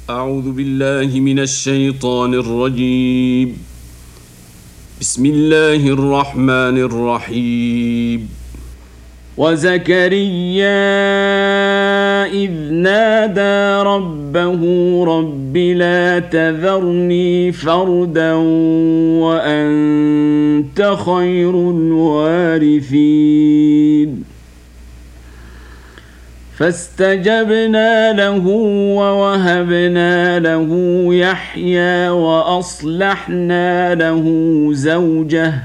أعوذ بالله من الشيطان الرجيم. بسم الله الرحمن الرحيم. وزكريا إذ نادى ربه رب لا تذرني فردا وأنت خير الوارثين فاستجبنا له ووهبنا له يحيى وأصلحنا له زوجه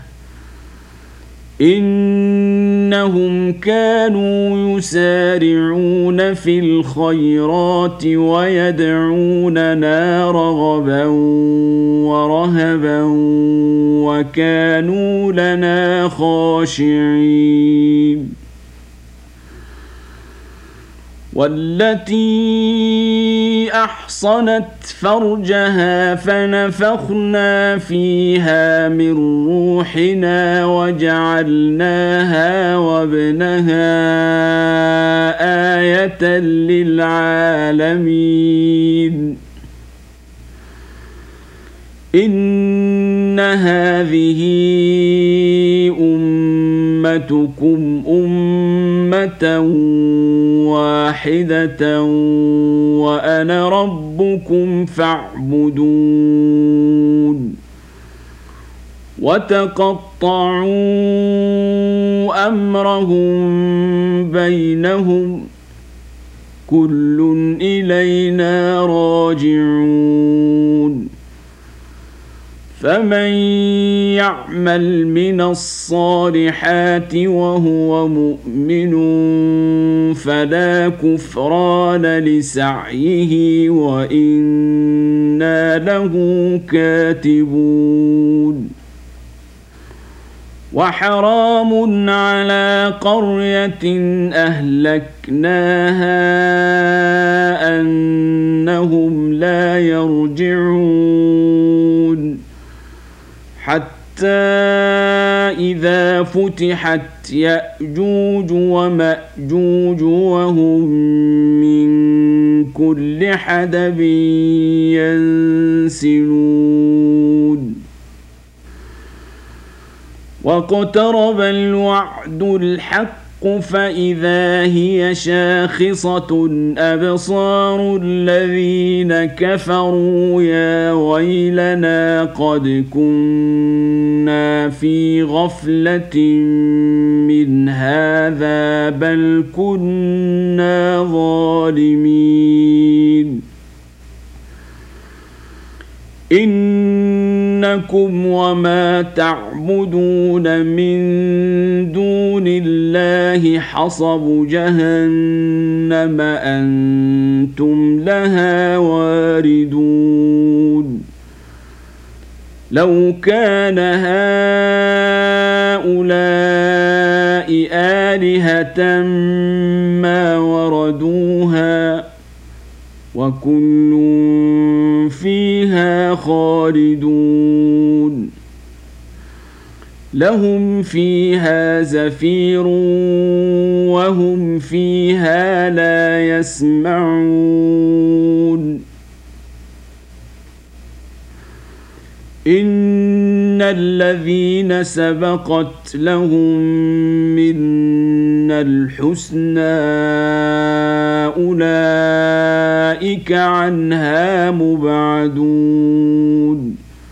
إنهم كانوا يسارعون في الخيرات ويدعوننا رغبا ورهبا وكانوا لنا خاشعين والتي أحصنت فرجها فنفخنا فيها من روحنا وجعلناها وابنها آية للعالمين إن هذه أمتكم أمة واحدة وأنا ربكم فاعبدون وتقطعوا أمرهم بينهم كل إلينا راجعون فمن يعمل من الصالحات وهو مؤمن فلا كفران لسعيه وإنا له كاتبون وحرام على قرية أهلكناها أنهم لا يرجعون حتى إذا فتحت يأجوج ومأجوج وهم من كل حدب ينسلون واقترب الوعد الحق فإذا هي شاخصة أبصار الذين كفروا يا ويلنا قد كنا في غفلة من هذا بل كنا ظالمين إنكم وما تعبدون من دون الله حصب جهنم أنتم لها واردون لو كان هؤلاء آلهة ما وردوها وكل فيها خالدون لهم فيها زفير وهم فيها لا يسمعون إن الذين سبقت لهم منا الحسنى أولئك عنها مبعدون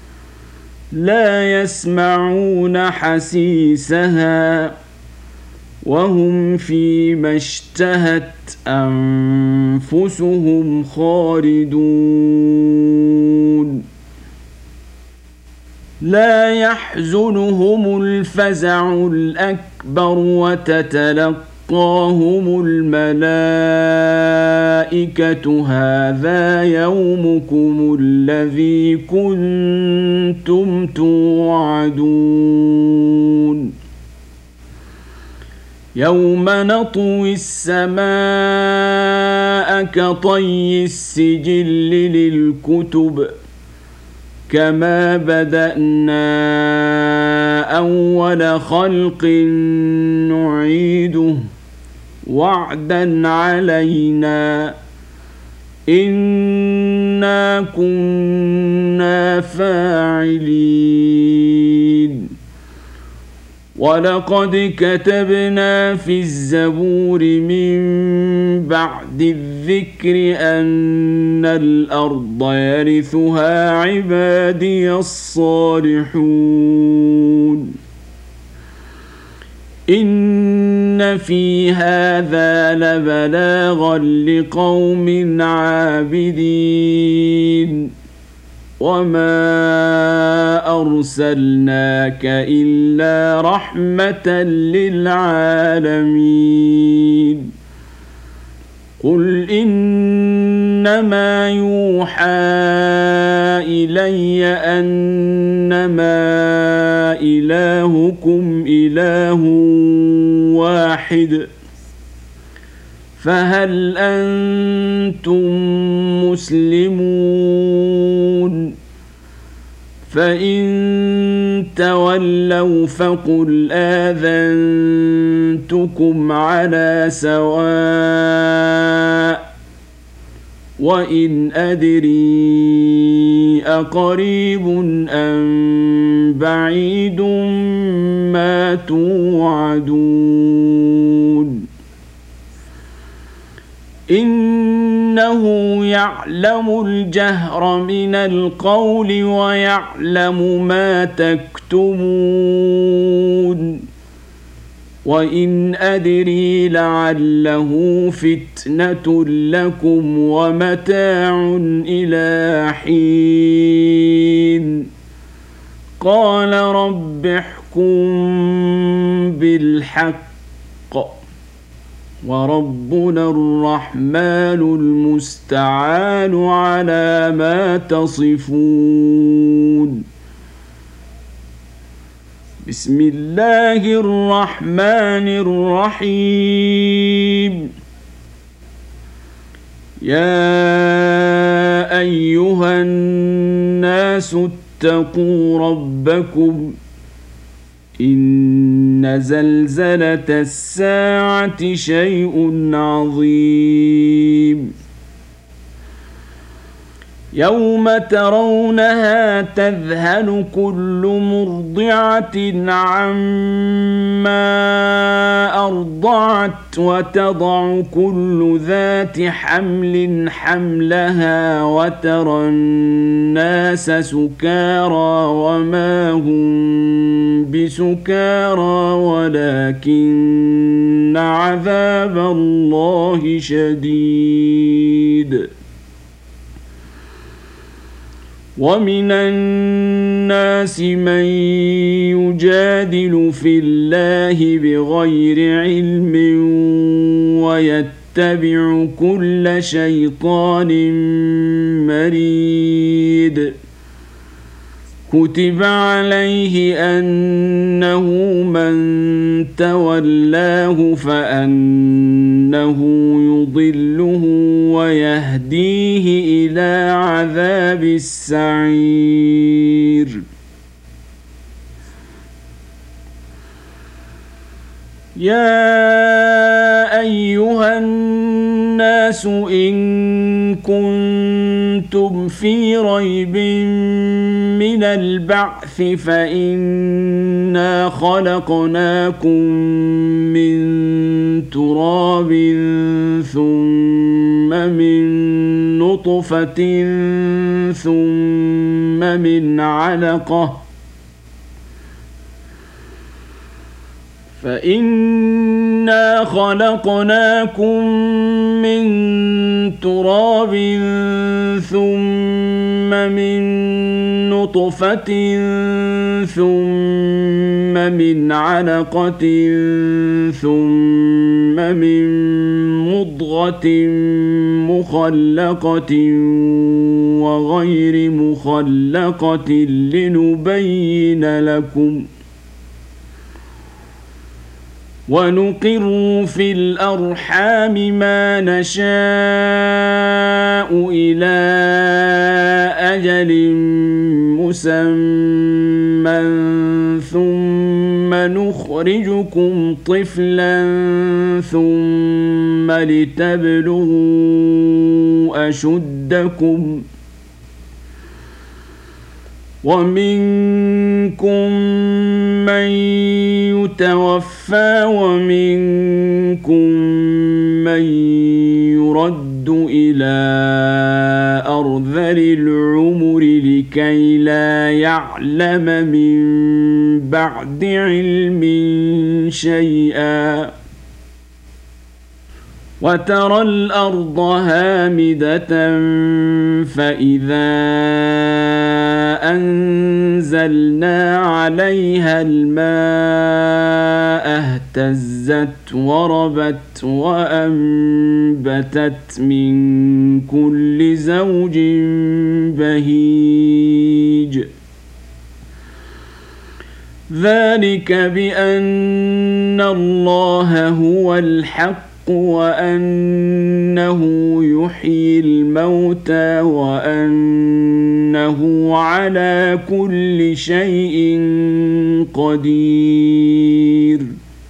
لا يسمعون حسيسها وهم فيما اشتهت أنفسهم خالدون لا يحزنهم الفزع الأكبر وتتلقاهم الملائكة هذا يومكم الذي كنتم توعدون يوم نطوي السماء كطي السجل للكتب كما بدأنا أول خلق نعيده وعدا علينا إن إنا كنا فاعلين ولقد كتبنا في الزبور من بعد الذكر أن الأرض يرثها عبادي الصالحون إن في هذا لبلاغا لقوم عابدين وما أرسلناك إلا رحمة للعالمين قل إنما يوحى إلي أنما إلهكم إله واحد فهل أنتم مسلمون فإن تولوا فقل آذنتكم على سواء وإن أدري أقريب أم بعيد ما توعدون إنه يعلم الجهر من القول ويعلم ما تكتمون وإن أدري لعله فتنة لكم ومتاع إلى حين قال رب احكم بالحق وربنا الرحمن المستعان على ما تصفون بسم الله الرحمن الرحيم يا أيها الناس اتقوا ربكم إن زلزلة الساعة شيء عظيم يوم ترونها تذهل كل مرضعة عما أرضعت وتضع كل ذات حمل حملها وترى الناس سكارى وما هم بسكارى ولكن عذاب الله شديد ومن الناس من يجادل في الله بغير علم ويتبع كل شيطان مريد كتب عليه أنه من تولاه فأنه يضله ويهديه إلى عذاب السعير يا أيها الناس إن كنتم في ريب من البعث فإنا خلقناكم من تراب ثم من نطفة ثم من علقة فإنا خلقناكم من تراب ثم من نطفة ثم من علقة ثم من مضغة مخلقة وغير مخلقة لنبين لكم ونقر في الأرحام ما نشاء إلى أجل مسمى ثم نخرجكم طفلا ثم لتبلغوا أشدكم ومنكم من يتوفى ومنكم من يرد إلى أرذل العمر لكي لا يعلم من بعد علم شيئا وترى الأرض هامدة فإذا أنزلنا عليها الماء اهتزت وربت وأنبتت من كل زوج بهيج ذلك بأن الله هو الحق وأنه يحيي الموتى وأنه على كل شيء قدير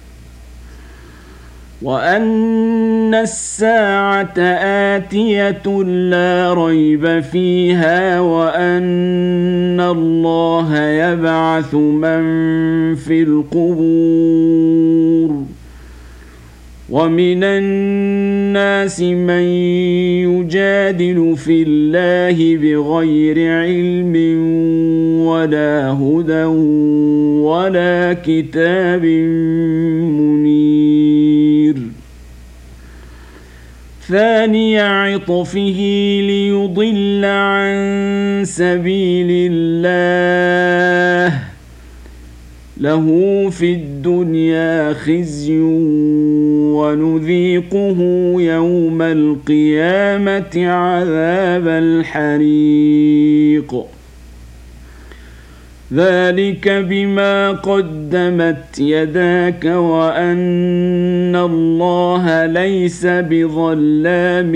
وأن الساعة آتية لا ريب فيها وأن الله يبعث من في القبور ومن الناس من يجادل في الله بغير علم ولا هدى ولا كتاب منير ثاني عطفه ليضل عن سبيل الله له في الدنيا خزي ونذيقه يوم القيامة عذاب الحريق ذلك بما قدمت يداك وأن الله ليس بظلام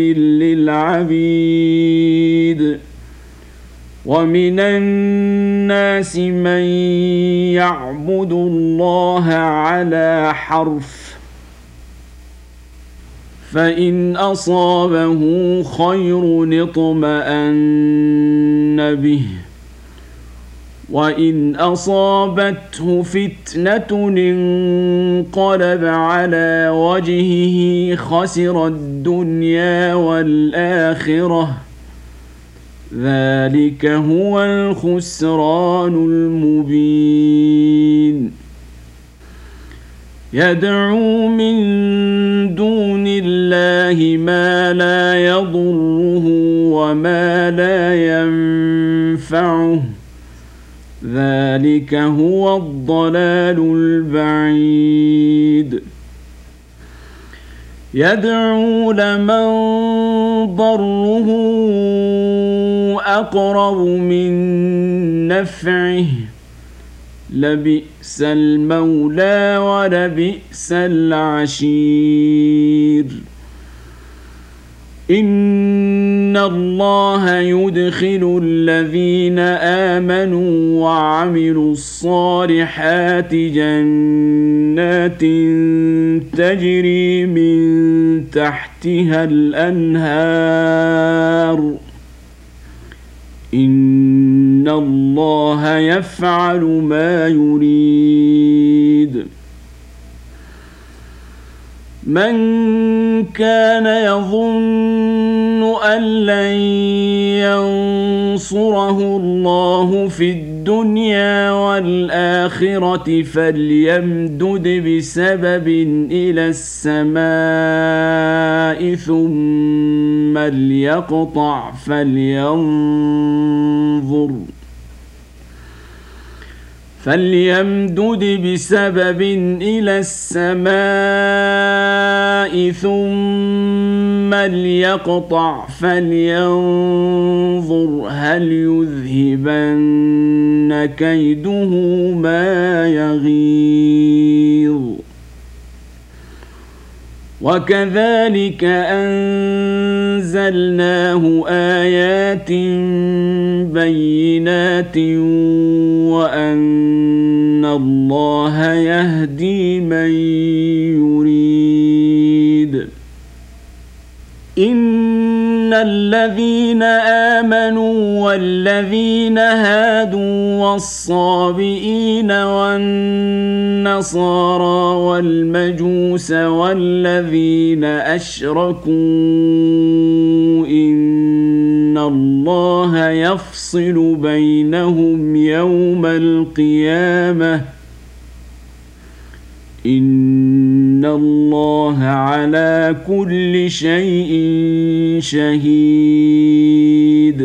للعبيد ومن الناس من يعبد الله على حرف فإن أصابه خير اطمأن به وإن أصابته فتنة انقلب على وجهه خسر الدنيا والآخرة ذلك هو الخسران المبين يدعو من دون الله ما لا يضره وما لا ينفعه ذلك هو الضلال البعيد يدعو لمن ضره أقرب من نفعه لبئس المولى ولبئس العشير إن الله يدخل الذين آمنوا وعملوا الصالحات جنات تجري من تحتها الأنهار إن الله يفعل ما يريد من كان يظن أن لن ينصره الله في الدنيا والآخرة فليمدد بسبب إلى السماء ثم ليقطع فليمدد بسبب إلى السماء ثم ليقطع فلينظر هل يذهبن كيده ما يغيظ وكذلك أنزلناه آيات بينات وأن الله يهدي من يريد إن الذين آمنوا والذين هادوا والصابئين والنصارى والمجوس والذين أشركوا إن الله يفصل بينهم يوم القيامة إن الله على كل شيء شهيد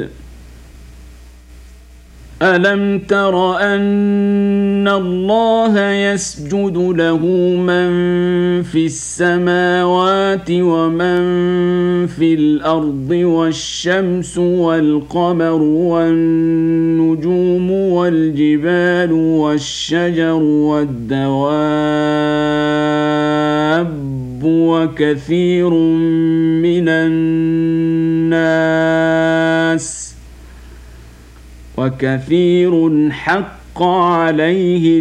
ألم تر أن الله يسجد له من في السماوات ومن في الأرض والشمس والقمر والنجوم والجبال والشجر والدواب وكثير من الناس وكثير حق عليه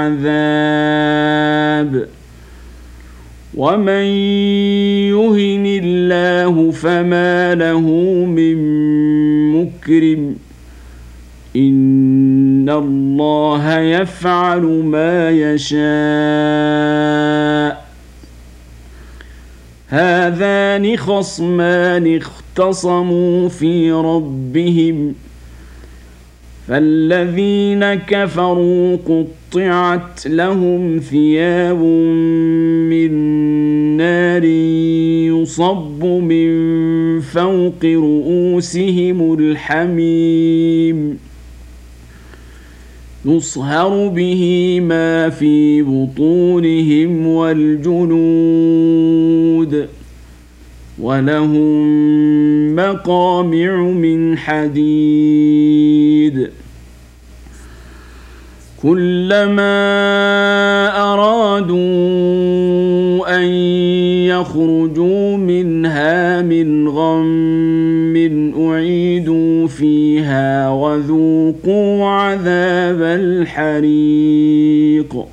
العذاب ومن يهن الله فما له من مكرم إن الله يفعل ما يشاء هذان خصمان اختصموا في ربهم فالذين كفروا قطعت لهم ثياب من نار يصب من فوق رؤوسهم الحميم يصهر به ما في بطونهم والجلود ولهم مقامع من حديد كلما أرادوا أن يخرجوا منها من غم أعيدوا فيها وذوقوا عذاب الحريق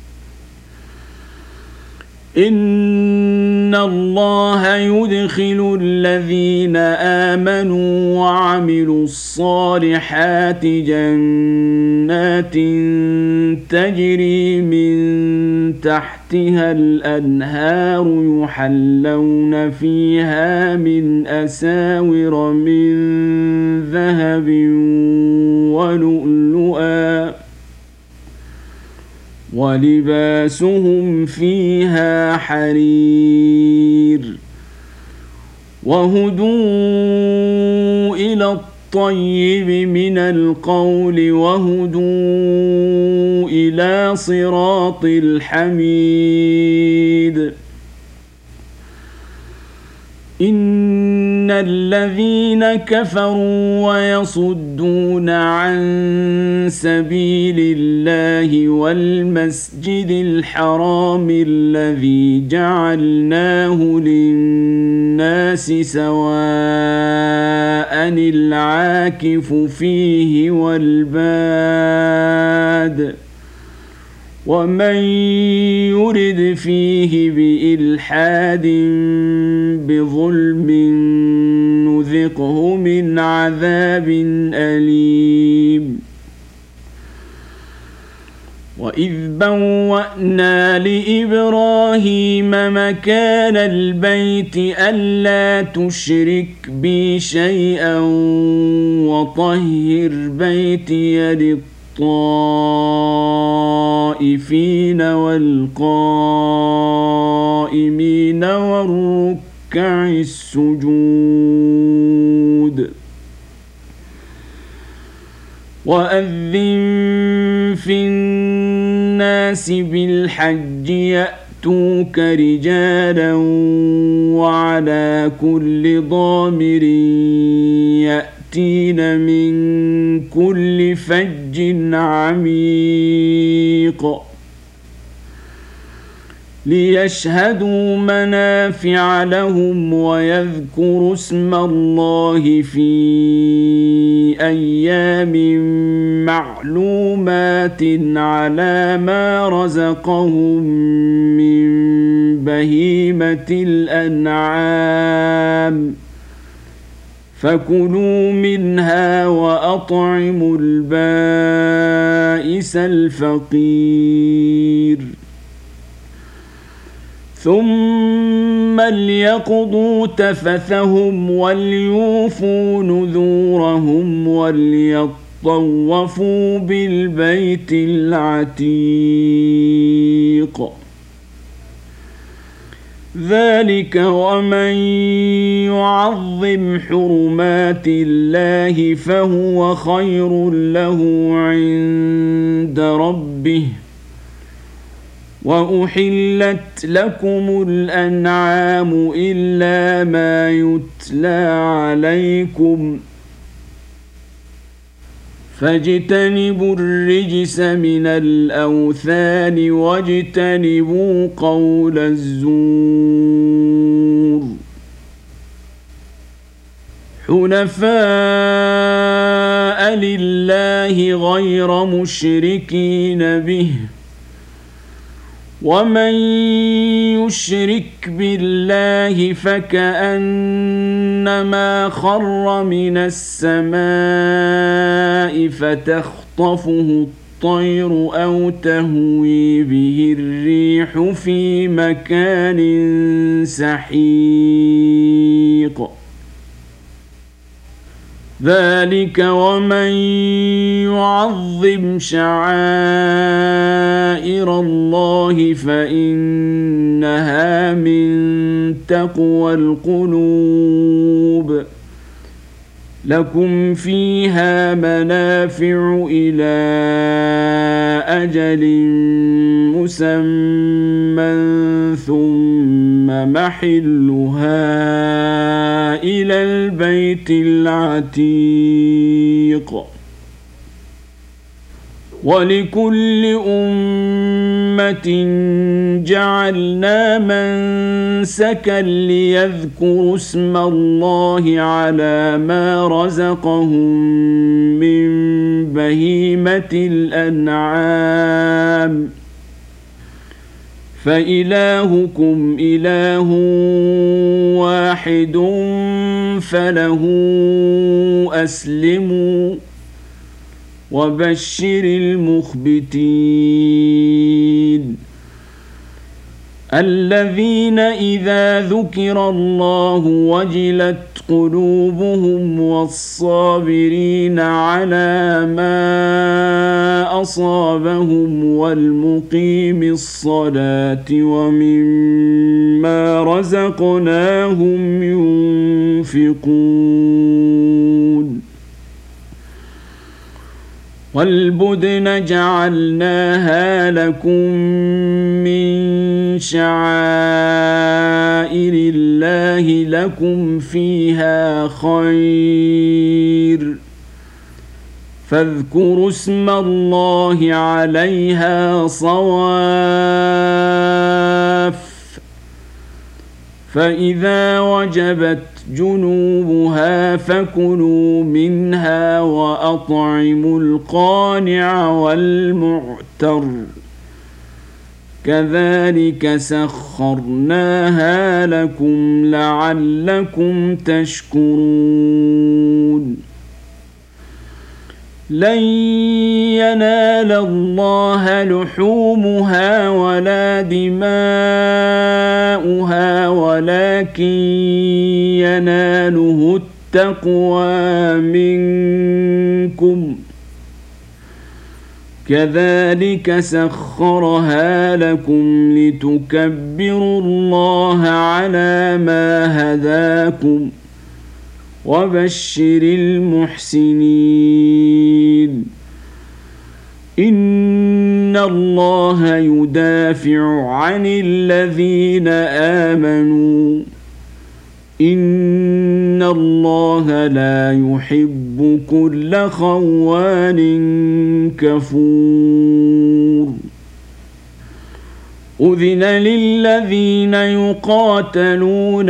إن الله يدخل الذين آمنوا وعملوا الصالحات جنات تجري من تحتها الأنهار يحلون فيها من أساور من ذهب ولؤلؤا ولباسهم فيها حرير وهدوا إلى الطيب من القول وهدوا إلى صراط الحميد إن الذين كفروا ويصدون عن سبيل الله والمسجد الحرام الذي جعلناه للناس سواء العاكف فيه والباد ومن يرد فيه بإلحاد بظلم نذقه من عذاب أليم وإذ بوأنا لإبراهيم مكان البيت ألا تشرك بي شيئا وطهر بيتي للطائفين والقائمين والركع السجود وأذن في الناس بالحج يأتوك رجالا وعلى كل ضامر يأتين من كل فج عميق ليشهدوا منافع لهم ويذكروا اسم الله في أيام معلومات على ما رزقهم من بهيمة الأنعام فكلوا منها وأطعموا البائس الفقير ثم ليقضوا تفثهم وليوفوا نذورهم وليطوفوا بالبيت العتيق ذلك ومن يعظم حرمات الله فهو خير له عند ربه وأحلت لكم الأنعام إلا ما يتلى عليكم فاجتنبوا الرجس من الأوثان واجتنبوا قول الزور حنفاء لله غير مشركين به ومن يشرك بالله فكأنما خر من السماء فتخطفه الطير أو تهوي به الريح في مكان سحيق ذلك ومن يعظم شعائر الله فإنها من تقوى القلوب لكم فيها منافع إلى أجل مسمى ثم محلها إلى البيت العتيق ولكل أمة جعلنا منسكا ليذكروا اسم الله على ما رزقهم من بهيمة الأنعام فإلهكم إله واحد فله أسلموا وبشر المخبتين الذين إذا ذكر الله وجلت قلوبهم والصابرين على ما أصابهم والمقيم الصلاة ومما رزقناهم ينفقون والبدن جعلناها لكم من شعائر الله لكم فيها خير فاذكروا اسم الله عليها صواف فإذا وجبت جنوبها فكلوا منها وأطعموا القانع والمعتر كذلك سخرناها لكم لعلكم تشكرون لن ينال الله لحومها ولا دماؤها ولكن يناله التقوى منكم كذلك سخرها لكم لتكبروا الله على ما هداكم وبشر المحسنين إن الله يدافع عن الذين آمنوا إن الله لا يحب كل خوان كفور أذن للذين يقاتلون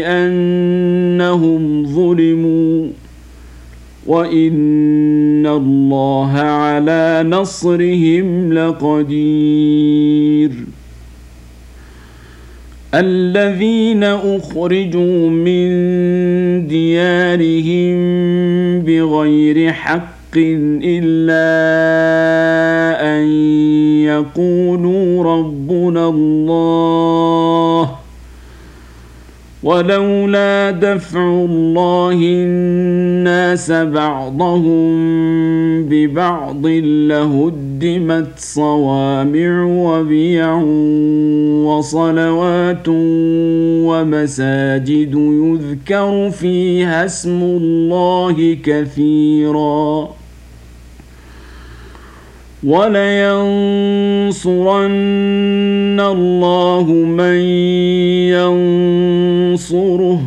بأنهم ظلموا وإن الله على نصرهم لقدير الذين أخرجوا من ديارهم بغير حق إلا أن يقولوا ربنا الله ولولا دفع الله الناس بعضهم ببعض لهدمت صوامع وبيع وصلوات ومساجد يذكر فيها اسم الله كثيرا ولينصرن الله من ينصره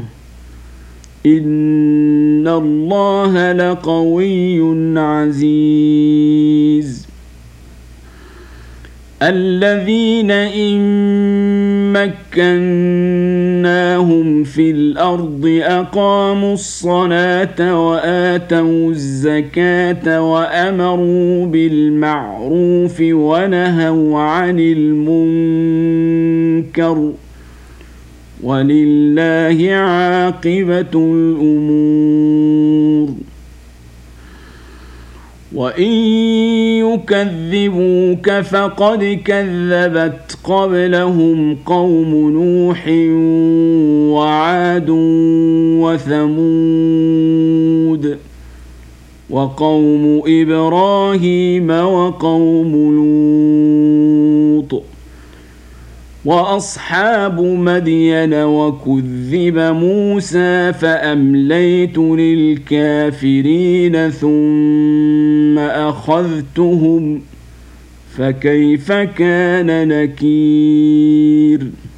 إن الله لقوي عزيز الذين إن مكناهم في الأرض أقاموا الصلاة وآتوا الزكاة وأمروا بالمعروف ونهوا عن المنكر ولله عاقبة الأمور وإن يكذبوك فقد كذبت قبلهم قوم نوح وعاد وثمود وقوم إبراهيم وقوم لوط وأصحاب مدين وكذب موسى فأمليت للكافرين ثم أخذتهم فكيف كان نكير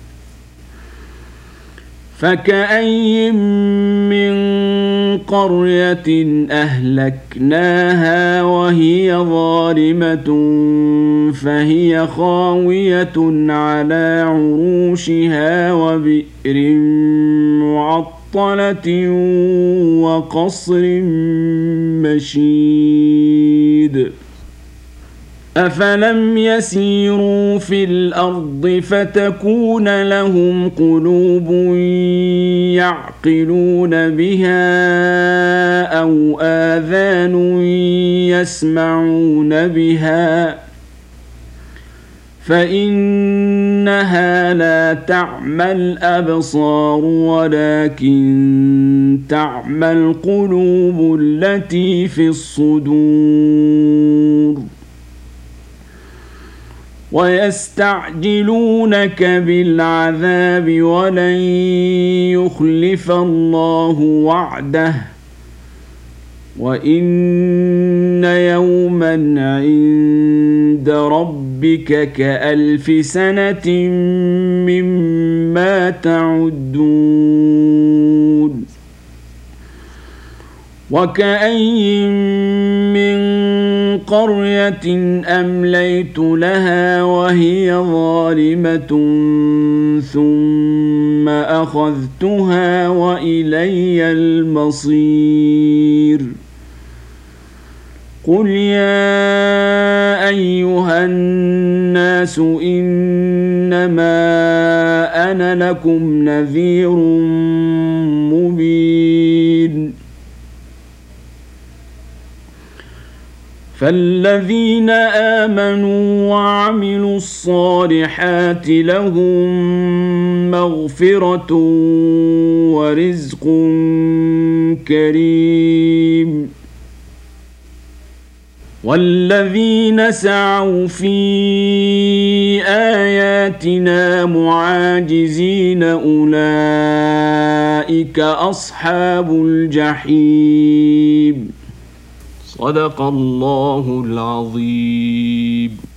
فكأي من قرية أهلكناها وهي ظالمة فهي خاوية على عروشها وبئر معطلة وقصر مشيد أفلم يسيروا في الأرض فتكون لهم قلوب يعقلون بها أو آذان يسمعون بها فإنها لا تعمى الأبصار ولكن تعمى القلوب التي في الصدور ويستعجلونك بالعذاب ولن يخلف الله وعده وإن يوما عند ربك كألف سنة مما تعدون وكأي من قرية أمليت لها وهي ظالمة ثم أخذتها وإلي المصير قل يا أيها الناس إنما أنا لكم نذير مبين فالذين آمنوا وعملوا الصالحات لهم مغفرة ورزق كريم والذين سعوا في آياتنا معاجزين أولئك أصحاب الجحيم صدق الله العظيم.